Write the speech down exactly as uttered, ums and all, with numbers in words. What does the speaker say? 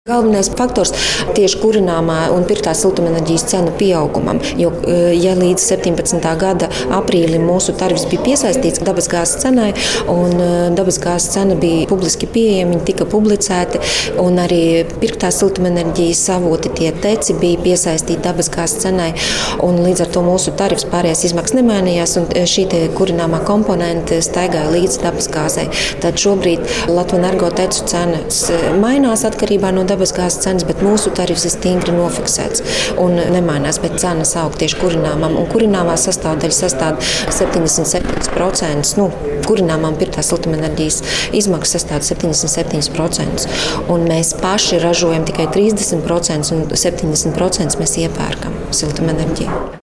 Galvenais faktors tieši kurināmā un pirktās siltumenerģijas cenu pieaugumam, jo ja līdz septiņpadsmitā gada aprīlim mūsu tarifs bija piesaistīts dabasgāzes cenai un dabasgāzes cena bija publiski pieejama, viņi tika publicēti un arī pirktās siltumenerģijas avoti tie teci bija piesaistīti dabasgāzes cenai un līdz ar to mūsu tarifs pārējās izmaksas nemainījās un šī kurināmā komponente staigāja līdz dabasgāzei. Tad šobrīd Latvenergo tecu cenas mainās atkarībā no dabasgāzes cenas, bet mūsu tarifs ir stingri nofiksēts un nemainās, bet cenas aug tieši kurināmam. Un kurināmā sastāvdaļa sastāv septiņdesmit septiņi procenti. Nu, kurināmām pirktās siltumenerģijas izmaksas sastāv septiņdesmit septiņi procenti. Un mēs paši ražojam tikai trīsdesmit procenti un septiņdesmit procenti mēs iepērkam siltumenerģiju.